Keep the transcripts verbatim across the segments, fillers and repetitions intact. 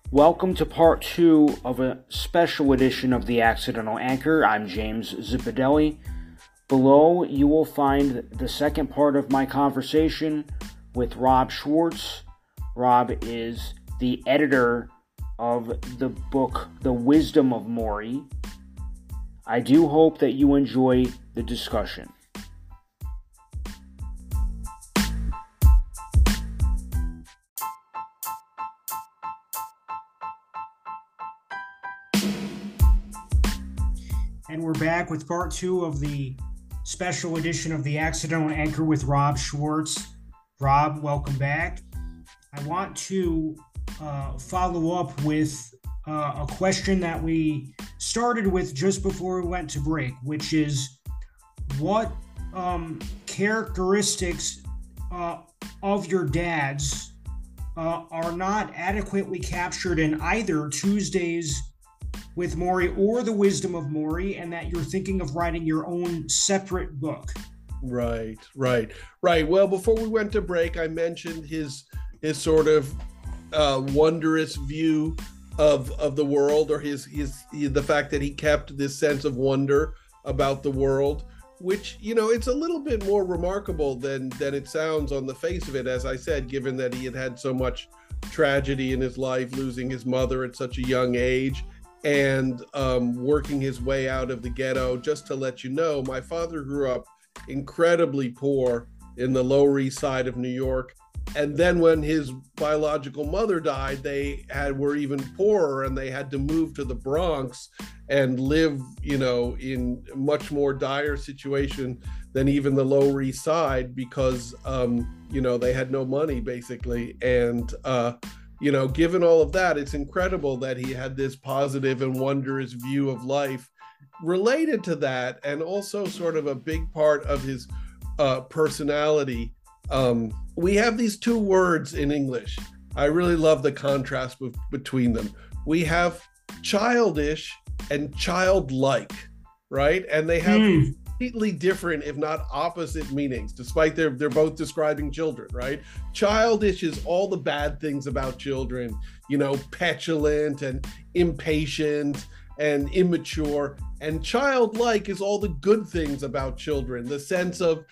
Welcome to part two of a special edition of The Accidental Anchor. I'm James Zipadelli. Below, you will find the second part of my conversation with Rob Schwartz. Rob is the editor of the book The Wisdom of Morrie. I do hope that you enjoy the discussion. And we're back with part two of the special edition of The Accidental Anchor with Rob Schwartz. Rob, welcome back. I want to uh, follow up with uh, a question that we started with just before we went to break, which is what um, characteristics uh, of your dad's uh, are not adequately captured in either Tuesdays with Morrie or The Wisdom of Morrie, and that you're thinking of writing your own separate book. Right, right, right. Well, before we went to break, I mentioned his his sort of uh, wondrous view of of the world, or his his the fact that he kept this sense of wonder about the world, which, you know, it's a little bit more remarkable than than it sounds on the face of it, as I said, given that he had had so much tragedy in his life, losing his mother at such a young age, and um, working his way out of the ghetto. Just to let you know, my father grew up incredibly poor in the Lower East Side of New York. And then when his biological mother died, they had were even poorer, and they had to move to the Bronx and live, you know, in a much more dire situation than even the Lower East Side, because, um, you know, they had no money, basically. And, uh, you know, given all of that, it's incredible that he had this positive and wondrous view of life related to that, and also sort of a big part of his uh, personality. Um, we have these two words in English. I really love the contrast be- between them. We have childish and childlike, right? And they have mm. completely different, if not opposite, meanings, despite they're they're both describing children, right? Childish is all the bad things about children, you know, petulant and impatient and immature. And childlike is all the good things about children, the sense of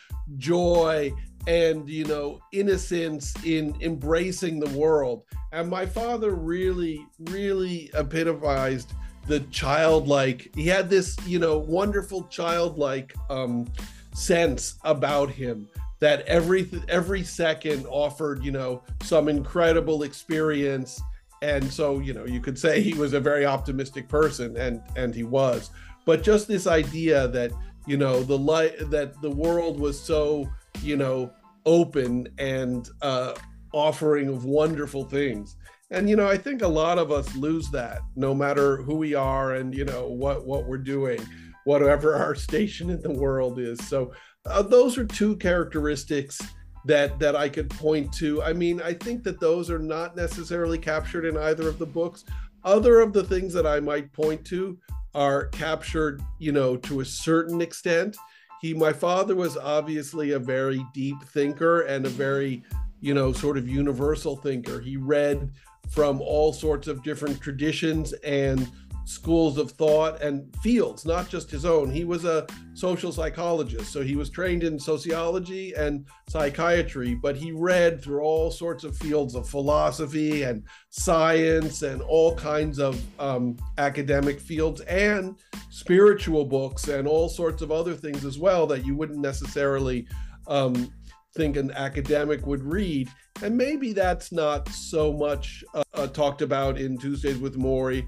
joy and, you know, innocence in embracing the world. And my father really, really epitomized the childlike. He had this, you know, wonderful childlike um, sense about him that every every second offered, you know, some incredible experience. And so, you know, you could say he was a very optimistic person, and and he was. But just this idea that, you know, the light that the world was so, you know, open and uh, offering of wonderful things. And, you know, I think a lot of us lose that, no matter who we are and, you know, what, what we're doing, whatever our station in the world is. So uh, those are two characteristics that that I could point to. I mean, I think that those are not necessarily captured in either of the books. Other of the things that I might point to are captured, you know, to a certain extent. He, my father was obviously a very deep thinker and a very, you know, sort of universal thinker. He read from all sorts of different traditions and schools of thought and fields, not just his own. He was a social psychologist, so he was trained in sociology and psychiatry, but he read through all sorts of fields of philosophy and science and all kinds of um, academic fields and spiritual books and all sorts of other things as well that you wouldn't necessarily um, think an academic would read. And maybe that's not so much uh, uh, talked about in Tuesdays with Morrie,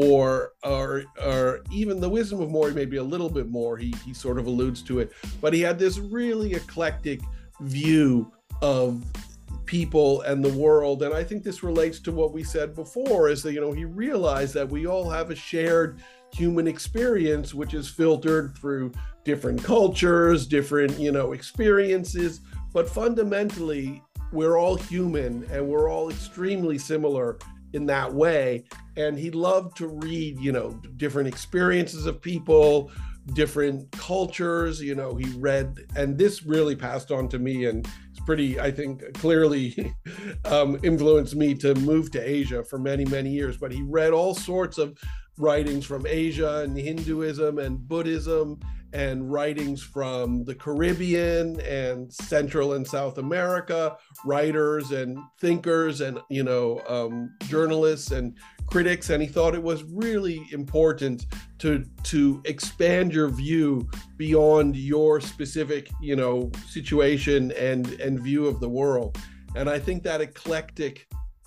or or or even The Wisdom of Morrie, maybe a little bit more. He he sort of alludes to it, but he had this really eclectic view of people and the world. And I think this relates to what we said before, is that, you know, he realized that we all have a shared human experience, which is filtered through different cultures, different, you know, experiences, but fundamentally we're all human and we're all extremely similar in that way. And he loved to read, you know, different experiences of people, different cultures. You know, he read, and this really passed on to me, and it's pretty, I think, clearly um, influenced me to move to Asia for many, many years. But he read all sorts of writings from Asia and Hinduism and Buddhism, and writings from the Caribbean and Central and South America, writers and thinkers and, you know, um, journalists and critics. And he thought it was really important to to expand your view beyond your specific, you know, situation and, and view of the world. And I think that eclectic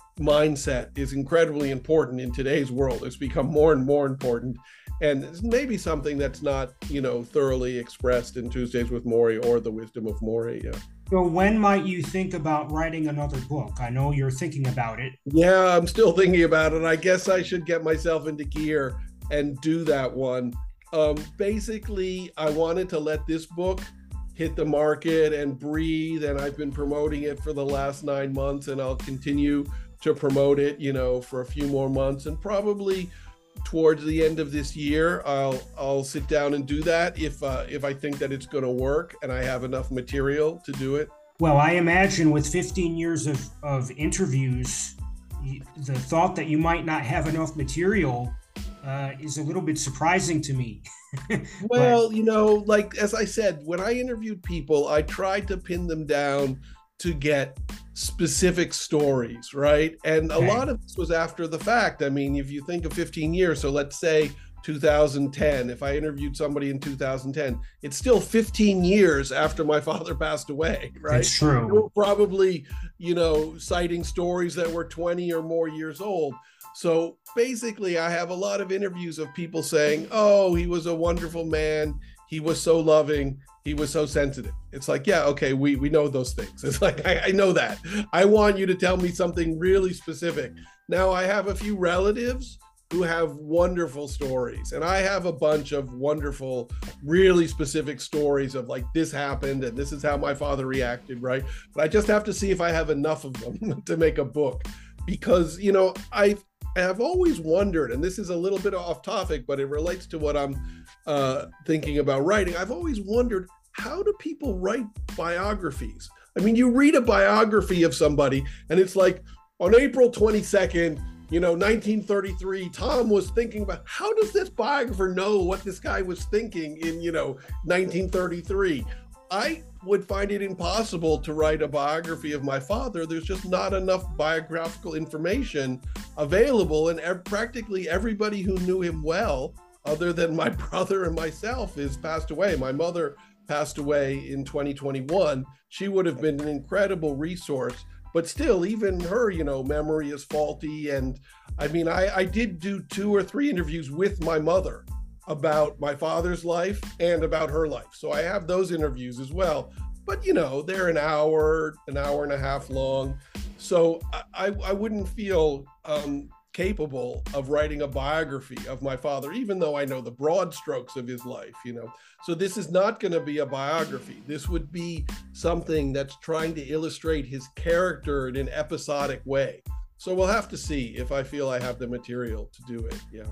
mindset is incredibly important in today's world. It's become more and more important. And it's maybe something that's not, you know, thoroughly expressed in Tuesdays with Morrie or The Wisdom of Morrie. Yeah. So when might you think about writing another book? I know you're thinking about it. Yeah, I'm still thinking about it. I guess I should get myself into gear and do that one. Um, basically, I wanted to let this book hit the market and breathe, and I've been promoting it for the last nine months, and I'll continue to promote it, you know, for a few more months, and probably towards the end of this year, I'll I'll sit down and do that if uh, if I think that it's going to work and I have enough material to do it. Well, I imagine with fifteen years of, of interviews, the thought that you might not have enough material uh, is a little bit surprising to me. Well, but, you know, like, as I said, when I interviewed people, I tried to pin them down to get specific stories, right? And a okay. lot of this was after the fact. I mean, if you think of fifteen years, so let's say two thousand ten, if I interviewed somebody in two thousand ten, it's still fifteen years after my father passed away, right? That's true. We're probably, you know, citing stories that were twenty or more years old. So basically, I have a lot of interviews of people saying, oh, he was a wonderful man. He was so loving. He was so sensitive. It's like, yeah, okay, we, we know those things. It's like, I, I know that. I want you to tell me something really specific. Now, I have a few relatives who have wonderful stories, and I have a bunch of wonderful, really specific stories of like, this happened and this is how my father reacted, right? But I just have to see if I have enough of them to make a book, because, you know, I have always wondered, and this is a little bit off topic, but it relates to what I'm uh, thinking about writing. I've always wondered, how do people write biographies? I mean, you read a biography of somebody and it's like, on April twenty-second, you know, nineteen thirty-three, Tom was thinking about, how does this biographer know what this guy was thinking in, you know, nineteen thirty-three? I would find it impossible to write a biography of my father. There's just not enough biographical information available, and ev- practically everybody who knew him well, other than my brother and myself, is passed away. My mother passed away in twenty twenty-one. She would have been an incredible resource, but still, even her, you know, memory is faulty. And I mean, I, I did do two or three interviews with my mother about my father's life and about her life. So I have those interviews as well. But, you know, they're an hour, an hour and a half long. So I, I wouldn't feel um, capable of writing a biography of my father, even though I know the broad strokes of his life, you know. So this is not going to be a biography. This would be something that's trying to illustrate his character in an episodic way. So we'll have to see if I feel I have the material to do it. Yeah.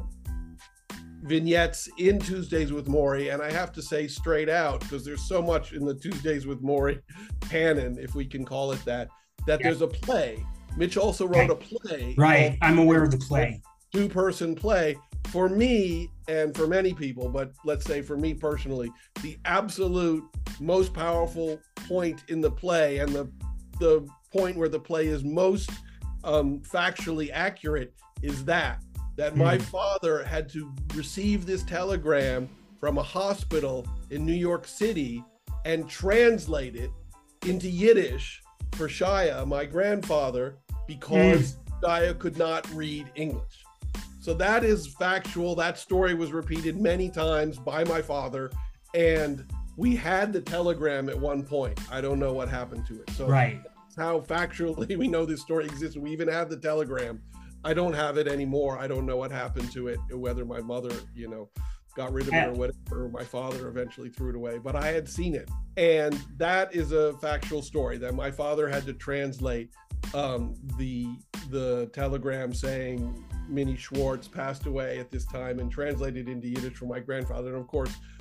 Vignettes in Tuesdays with Morrie, and I have to say straight out, because there's so much in the Tuesdays with Morrie canon, if we can call it that, that yeah. there's a play. Mitch also wrote a play. Right, I'm aware of the play. Two-person play. For me, and for many people, but let's say for me personally, the absolute most powerful point in the play, and the the point where the play is most um, factually accurate, is that. that my mm. father had to receive this telegram from a hospital in New York City and translate it into Yiddish for Shia, my grandfather, because mm. Shia could not read English. So that is factual. That story was repeated many times by my father, and we had the telegram at one point. I don't know what happened to it. So right. that's how factually we know this story exists. We even have the telegram. I don't have it anymore. I don't know what happened to it, whether my mother, you know, got rid of it or whatever, or my father eventually threw it away, but I had seen it. And that is a factual story, that my father had to translate um, the the telegram saying Minnie Schwartz passed away at this time, and translate it into Yiddish for my grandfather. And of course,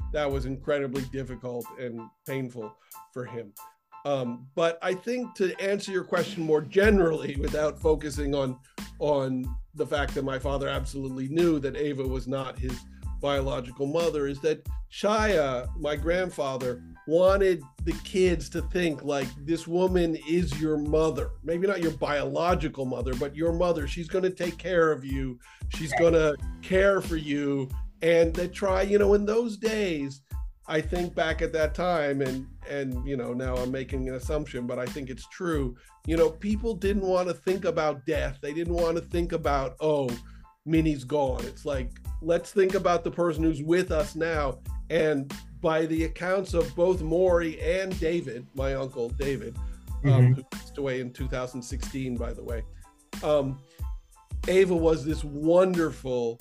that was incredibly difficult and painful for him. Um, but I think to answer your question more generally, without focusing on on the fact that my father absolutely knew that Ava was not his biological mother, is that Shia, my grandfather, wanted the kids to think like, this woman is your mother. Maybe not your biological mother, but your mother. She's going to take care of you. She's going to care for you. And they try, you know, in those days, I think back at that time, and, and, you know, now I'm making an assumption, but I think it's true. You know, people didn't want to think about death. They didn't want to think about, oh, Minnie's gone. It's like, let's think about the person who's with us now. And by the accounts of both Maury and David, my uncle David, mm-hmm. um, who passed away in two thousand sixteen, by the way, um, Ava was this wonderful,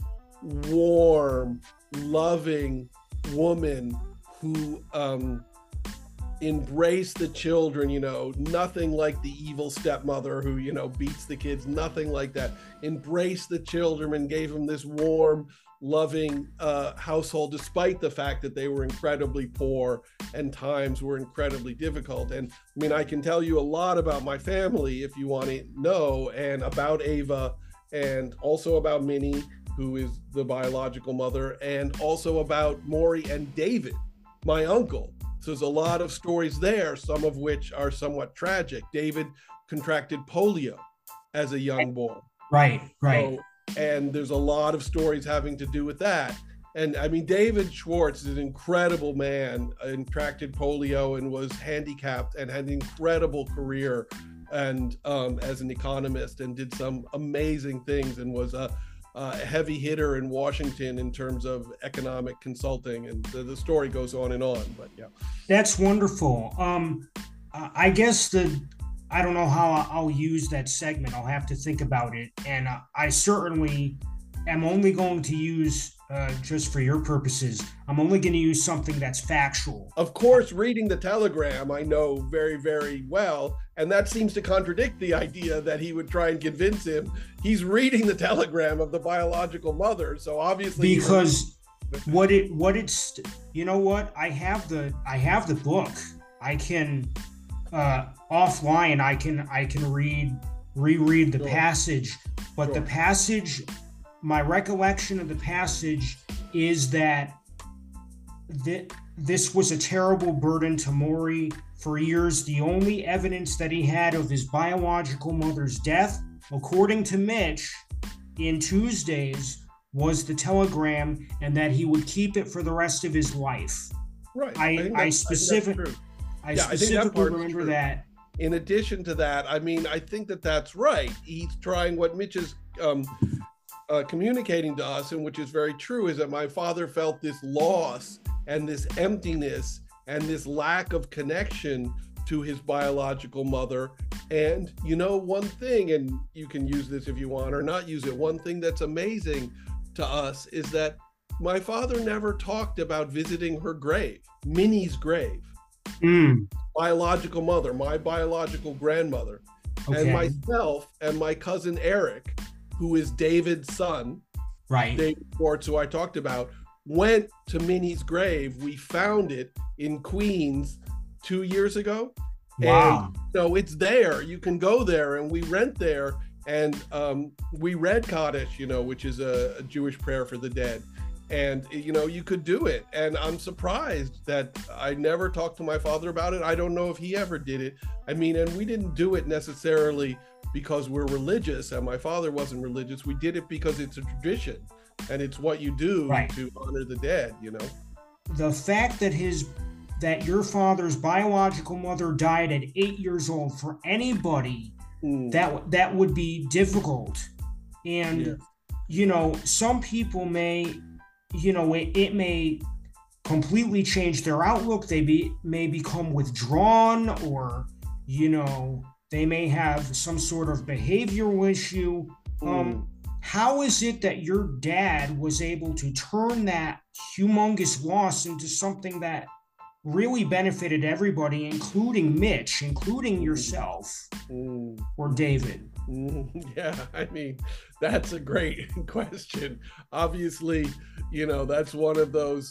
warm, loving woman who um, embraced the children, you know, nothing like the evil stepmother who, you know, beats the kids, nothing like that. Embraced the children and gave them this warm, loving uh, household, despite the fact that they were incredibly poor and times were incredibly difficult. And I mean, I can tell you a lot about my family if you want to know, and about Ava, and also about Minnie, who is the biological mother, and also about Maury and David, my uncle. So there's a lot of stories there, some of which are somewhat tragic. David contracted polio as a young boy. Right, right. So, and there's a lot of stories having to do with that. And I mean, David Schwartz is an incredible man, contracted polio and was handicapped and had an incredible career and um, as an economist, and did some amazing things, and was a, a heavy hitter in Washington in terms of economic consulting. And the, the story goes on and on, but yeah. That's wonderful. Um, I guess the, I don't know how I'll use that segment. I'll have to think about it. And I certainly am only going to use, uh, just for your purposes, I'm only going to use something that's factual. Of course, reading the telegram, I know very, very well. And that seems to contradict the idea that he would try and convince him. He's reading the telegram of the biological mother. So obviously, because what it, what it's, you know what, I have the, I have the book. I can, uh, offline, I can, I can read, reread the sure. passage, but sure. the passage, my recollection of the passage is that th- this was a terrible burden to Maury for years. The only evidence that he had of his biological mother's death, according to Mitch, in Tuesdays, was the telegram, and that he would keep it for the rest of his life. Right. I, I, I specifically, I, I yeah, specifically I remember that. In addition to that, I mean, I think that that's right. He's trying what Mitch is um, uh, communicating to us, and which is very true, is that my father felt this loss and this emptiness and this lack of connection to his biological mother. And you know, one thing, and you can use this if you want or not use it, one thing that's amazing to us is that my father never talked about visiting her grave, Minnie's grave. Mm. Biological mother, my biological grandmother, okay. and myself and my cousin Eric, who is David's son, right? David Schwartz, who I talked about, went to Minnie's grave. We found it in Queens two years ago. Wow. And so it's there. You can go there, and we rent there, and um, we read Kaddish, you know, which is a, a Jewish prayer for the dead. And, you know, you could do it. And I'm surprised that I never talked to my father about it. I don't know if he ever did it. I mean, and we didn't do it necessarily because we're religious, and my father wasn't religious. We did it because it's a tradition, and it's what you do right. to honor the dead, you know. The fact that his, that your father's biological mother died at eight years old, for anybody, mm. that that would be difficult. And, yeah. you know, some people may... you know, it, it may completely change their outlook. They be, may become withdrawn, or, you know, they may have some sort of behavioral issue. Mm. Um, how is it that your dad was able to turn that humongous loss into something that really benefited everybody, including Mitch, including yourself mm. or David? Mm, yeah, I mean, that's a great question. Obviously, you know, that's one of those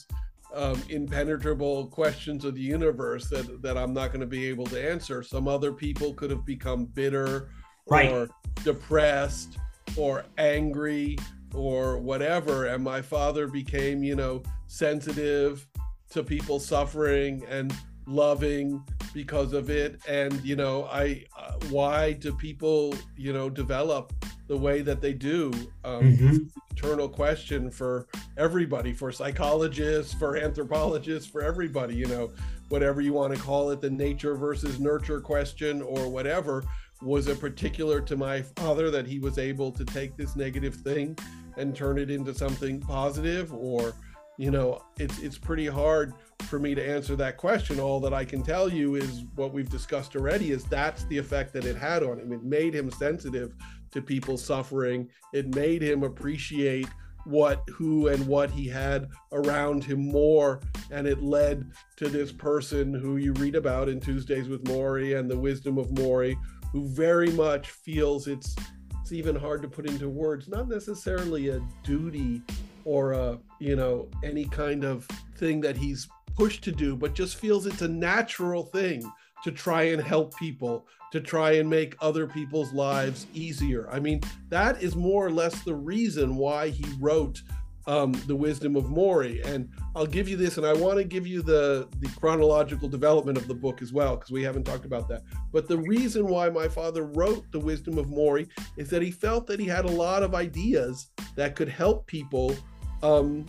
um, impenetrable questions of the universe that, that I'm not going to be able to answer. Some other people could have become bitter or Right. depressed or angry or whatever. And my father became, you know, sensitive to people suffering and loving because of it. And, you know, I, uh, why do people, you know, develop the way that they do? Um, Mm-hmm. Eternal question for everybody, for psychologists, for anthropologists, for everybody, you know, whatever you want to call it, the nature versus nurture question or whatever. Was it particular to my father that he was able to take this negative thing and turn it into something positive? Or, you know, it's it's pretty hard for me to answer that question. All that I can tell you is what we've discussed already, is that's the effect that it had on him. It made him sensitive to people suffering. It made him appreciate what, who, and what he had around him more. And it led to this person who you read about in Tuesdays with Morrie and The Wisdom of Morrie, who very much feels it's it's even hard to put into words, not necessarily a duty or a, you know, any kind of thing that he's pushed to do, but just feels it's a natural thing to try and help people, to try and make other people's lives easier. I mean, that is more or less the reason why he wrote um, The Wisdom of Morrie. And I'll give you this, and I want to give you the, the chronological development of the book as well, because we haven't talked about that. But the reason why my father wrote The Wisdom of Morrie is that he felt that he had a lot of ideas that could help people um,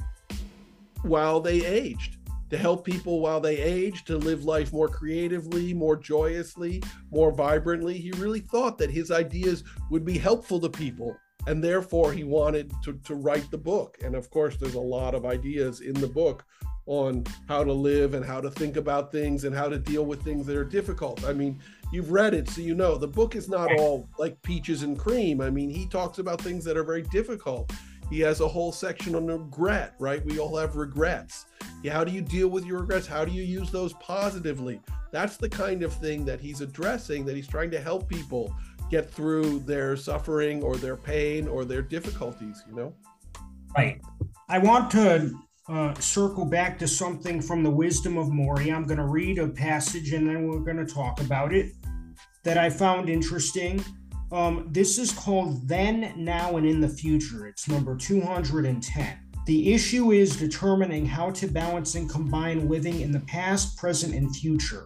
while they aged, to help people while they age, to live life more creatively, more joyously, more vibrantly. He really thought that his ideas would be helpful to people, and therefore he wanted to, to write the book. And of course, there's a lot of ideas in the book on how to live and how to think about things and how to deal with things that are difficult. I mean, you've read it, so you know the book is not all like peaches and cream. I mean, he talks about things that are very difficult. He has a whole section on regret, right? We all have regrets. Yeah, how do you deal with your regrets? How do you use those positively? That's the kind of thing that he's addressing, that he's trying to help people get through their suffering or their pain or their difficulties, you know? Right. I want to uh, circle back to something from The Wisdom of Morrie. I'm going to read a passage and then we're going to talk about it that I found interesting. Um, this is called Then, Now, and in the Future. It's number two hundred ten. The issue is determining how to balance and combine living in the past, present, and future.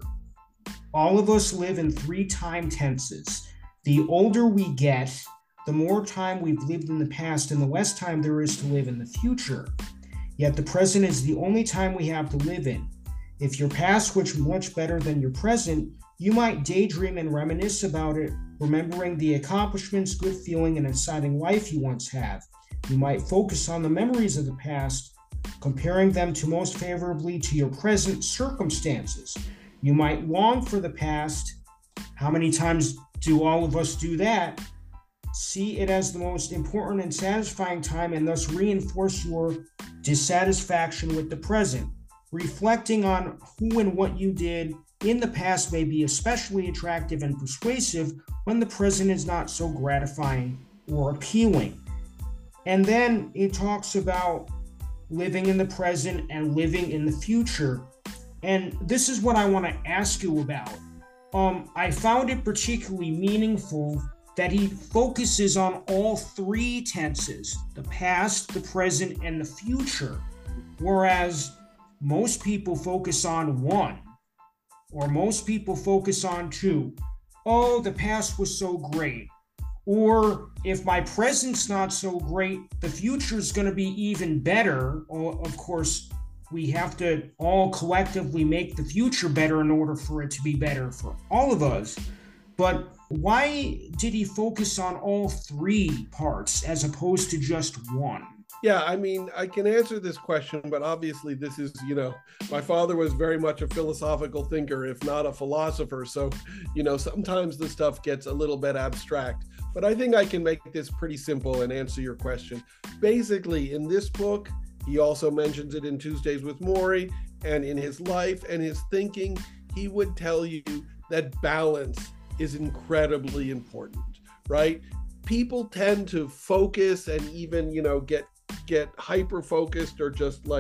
All of us live in three time tenses. The older we get, the more time we've lived in the past and the less time there is to live in the future. Yet the present is the only time we have to live in. If your past was much better than your present, you might daydream and reminisce about it, remembering the accomplishments, good feeling, and exciting life you once had. You might focus on the memories of the past, comparing them to most favorably to your present circumstances. You might long for the past. How many times do all of us do that? See it as the most important and satisfying time and thus reinforce your dissatisfaction with the present. Reflecting on who and what you did in the past may be especially attractive and persuasive when the present is not so gratifying or appealing. And then it talks about living in the present and living in the future. And this is what I want to ask you about. Um, I found it particularly meaningful that he focuses on all three tenses, the past, the present, and the future, whereas most people focus on one, or most people focus on two. Oh, the past was so great. Or if my present's not so great, the future's going to be even better. Or, of course, we have to all collectively make the future better in order for it to be better for all of us. But why did he focus on all three parts as opposed to just one? Yeah, I mean, I can answer this question, but obviously this is, you know, my father was very much a philosophical thinker, if not a philosopher. So, you know, sometimes the stuff gets a little bit abstract, but I think I can make this pretty simple and answer your question. Basically, in this book, he also mentions it in Tuesdays with Morrie, and in his life and his thinking, he would tell you that balance is incredibly important, right? People tend to focus and even, you know, get get hyper focused or just like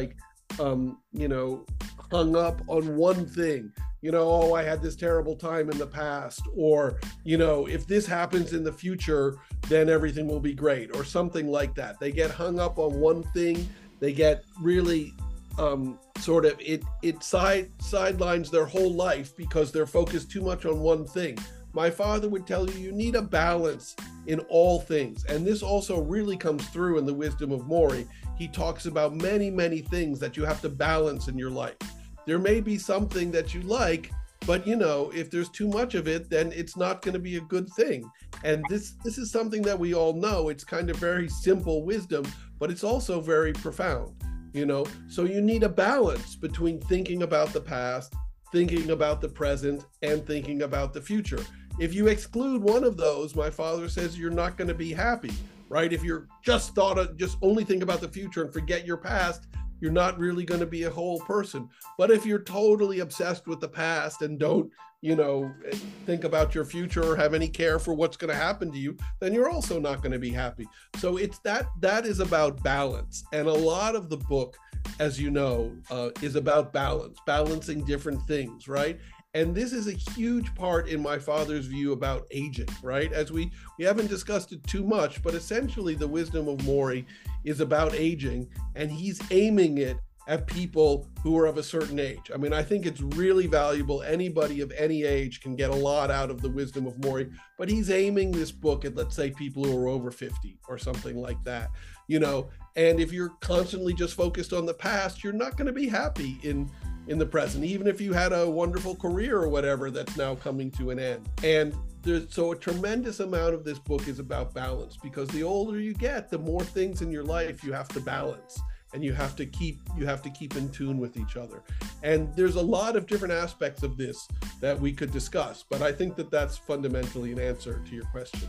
um, you know, hung up on one thing. You know, oh, I had this terrible time in the past, or, you know, if this happens in the future, then everything will be great, or something like that. They get hung up on one thing. They get really um, sort of, it it side sidelines their whole life because they're focused too much on one thing. My father would tell you, you need a balance in all things. And this also really comes through in the Wisdom of Morrie. He talks about many, many things that you have to balance in your life. There may be something that you like, but you know, if there's too much of it, then it's not going to be a good thing. And this this is something that we all know. It's kind of very simple wisdom, but it's also very profound, you know? So you need a balance between thinking about the past, thinking about the present, and thinking about the future. If you exclude one of those, my father says you're not going to be happy, right? If you're just thought of, just only think about the future and forget your past, you're not really going to be a whole person. But if you're totally obsessed with the past and don't, you know, think about your future or have any care for what's going to happen to you, then you're also not going to be happy. So it's that, that is about balance. And a lot of the book, as you know, uh, is about balance, balancing different things, right? And this is a huge part in my father's view about aging, right? As we, we haven't discussed it too much, but essentially the Wisdom of Morrie is about aging, and he's aiming it at people who are of a certain age. I mean, I think it's really valuable. Anybody of any age can get a lot out of the Wisdom of Morrie, but he's aiming this book at, let's say, people who are over fifty or something like that, you know? And if you're constantly just focused on the past, you're not going to be happy in in the present, even if you had a wonderful career or whatever that's now coming to an end. And there's, so a tremendous amount of this book is about balance, because the older you get, the more things in your life you have to balance, and you have to keep you have to keep in tune with each other. And there's a lot of different aspects of this that we could discuss, but I think that that's fundamentally an answer to your question.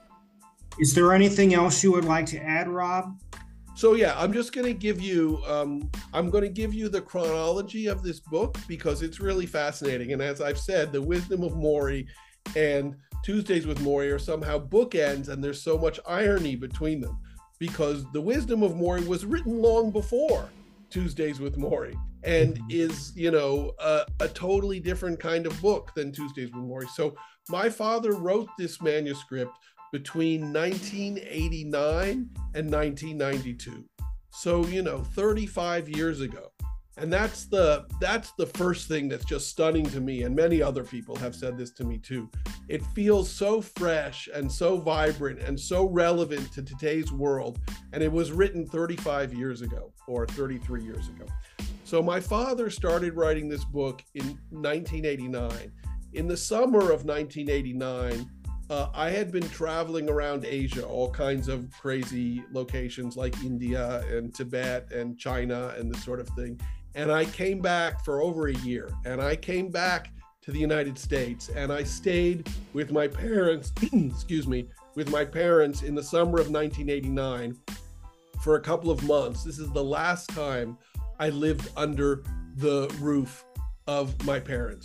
Is there anything else you would like to add, Rob? So yeah, I'm just going to give you, um, I'm going to give you the chronology of this book because it's really fascinating. And as I've said, the Wisdom of Morrie and Tuesdays with Morrie are somehow bookends, and there's so much irony between them because the Wisdom of Morrie was written long before Tuesdays with Morrie and is, you know, a, a totally different kind of book than Tuesdays with Morrie. So my father wrote this manuscript between nineteen eighty-nine and nineteen ninety-two. So, you know, thirty-five years ago. And that's the that's the first thing that's just stunning to me, and many other people have said this to me too. It feels so fresh and so vibrant and so relevant to today's world, and it was written thirty-five years ago or thirty-three years ago. So my father started writing this book in nineteen eighty-nine. In the summer of nineteen eighty-nine, Uh, I had been traveling around Asia, all kinds of crazy locations like India and Tibet and China and this sort of thing. And I came back for over a year. And I came back to the United States, and I stayed with my parents, excuse me, with my parents in the summer of nineteen eighty-nine for a couple of months. This is the last time I lived under the roof of my parents.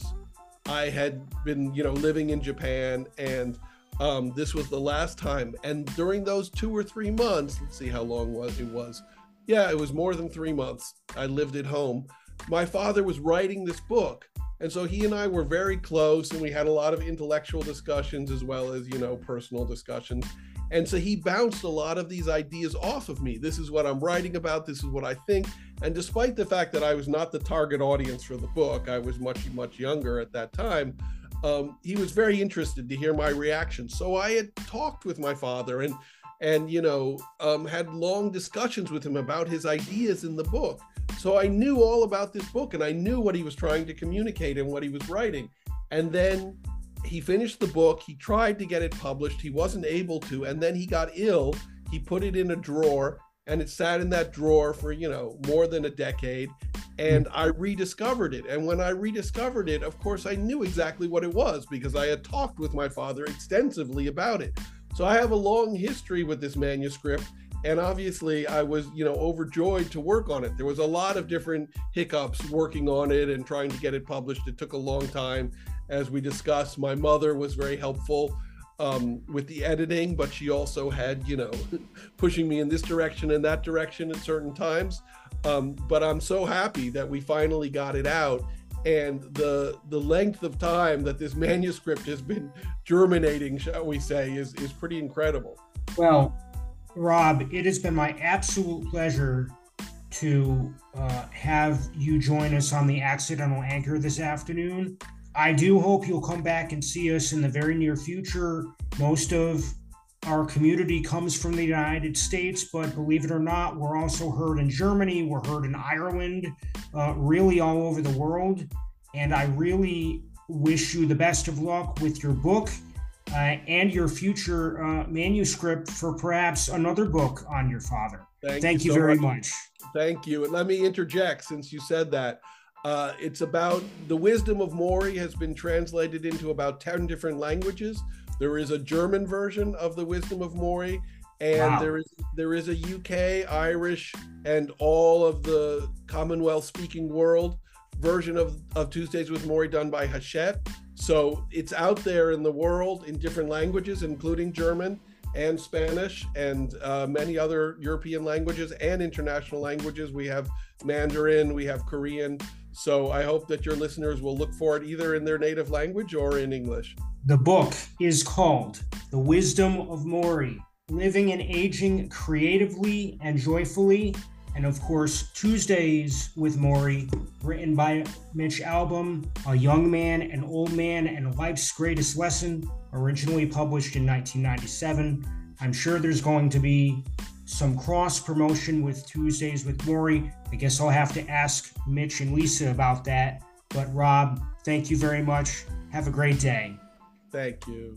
I had been, you know, living in Japan, and Um, this was the last time. And during those two or three months, let's see how long was it was. Yeah, it was more than three months. I lived at home. My father was writing this book. And so he and I were very close, and we had a lot of intellectual discussions as well as, you know, personal discussions. And so he bounced a lot of these ideas off of me. This is what I'm writing about. This is what I think. And despite the fact that I was not the target audience for the book, I was much, much younger at that time. Um, he was very interested to hear my reaction. So I had talked with my father and, and you know, um, had long discussions with him about his ideas in the book. So I knew all about this book, and I knew what he was trying to communicate and what he was writing. And then he finished the book. He tried to get it published. He wasn't able to. And then he got ill. He put it in a drawer, and it sat in that drawer for, you know, more than a decade. And I rediscovered it. And when I rediscovered it, of course, I knew exactly what it was because I had talked with my father extensively about it. So I have a long history with this manuscript. And obviously I was, you know, overjoyed to work on it. There was a lot of different hiccups working on it and trying to get it published. It took a long time. As we discussed, my mother was very helpful. um, with the editing, but she also had, you know, pushing me in this direction and that direction at certain times. Um, but I'm so happy that we finally got it out. And the the length of time that this manuscript has been germinating, shall we say, is, is pretty incredible. Well, Rob, it has been my absolute pleasure to uh, have you join us on the Accidental Anchor this afternoon. I do hope you'll come back and see us in the very near future. Most of our community comes from the United States, but believe it or not, we're also heard in Germany, we're heard in Ireland, uh, really all over the world. And I really wish you the best of luck with your book uh, and your future uh, manuscript for perhaps another book on your father. Thank, Thank you, you so very much. much. Thank you. And let me interject, since you said that. Uh, it's about the wisdom of Maury has been translated into about ten different languages. There is a German version of the Wisdom of Maury, and wow. there is there is a U K, Irish, and all of the Commonwealth speaking world version of, of Tuesdays with Maury done by Hachette. So it's out there in the world in different languages, including German and Spanish and uh, many other European languages and international languages. We have Mandarin, we have Korean. So I hope that your listeners will look for it either in their native language or in English. The book is called The Wisdom of Maury, Living and Aging Creatively and Joyfully. And of course, Tuesdays with Maury, written by Mitch Albom, A Young Man, an Old Man, and Life's Greatest Lesson, originally published in nineteen ninety-seven. I'm sure there's going to be some cross-promotion with Tuesdays with Maury. I guess I'll have to ask Mitch and Lisa about that. But Rob, thank you very much. Have a great day. Thank you.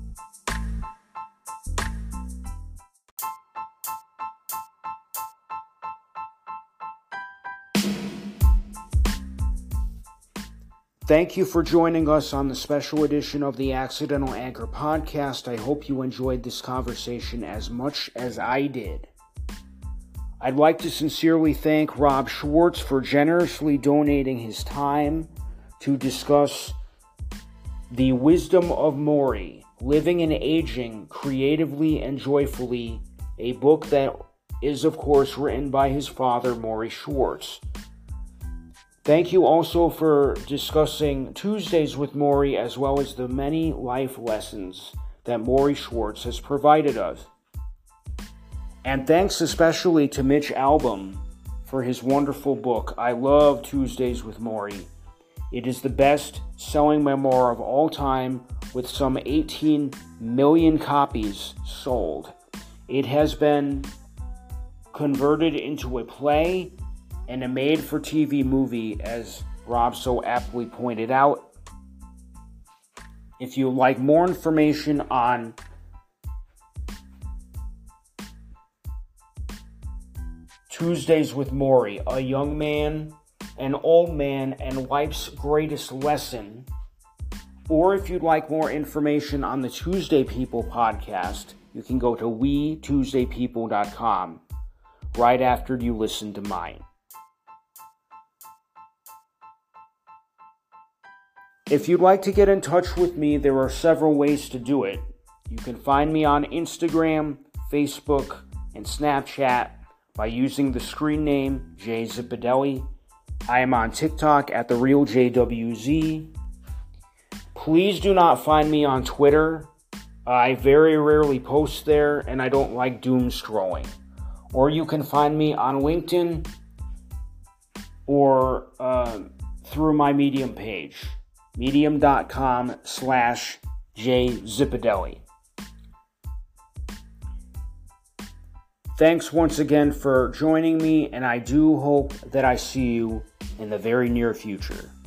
Thank you for joining us on the special edition of the Accidental Anchor podcast. I hope you enjoyed this conversation as much as I did. I'd like to sincerely thank Rob Schwartz for generously donating his time to discuss The Wisdom of Maury, Living and Aging Creatively and Joyfully, a book that is, of course, written by his father, Maury Schwartz. Thank you also for discussing Tuesdays with Maury, as well as the many life lessons that Maury Schwartz has provided us. And thanks especially to Mitch Albom for his wonderful book. I love Tuesdays with Maury. It is the best-selling memoir of all time, with some eighteen million copies sold. It has been converted into a play and a made-for-T V movie, as Rob so aptly pointed out. If you like more information on Tuesdays with Maury, A Young Man, an Old Man, and Life's Greatest Lesson, or if you'd like more information on the Tuesday People podcast, you can go to we tuesday people dot com right after you listen to mine. If you'd like to get in touch with me, there are several ways to do it. You can find me on Instagram, Facebook, and Snapchat by using the screen name Jay Zipadelli. I am on TikTok at The Real J W Z. Please do not find me on Twitter. I very rarely post there, and I don't like doom scrolling. Or you can find me on LinkedIn or uh, through my Medium page. Medium.com slash J Zipadelli. Thanks once again for joining me, and I do hope that I see you in the very near future.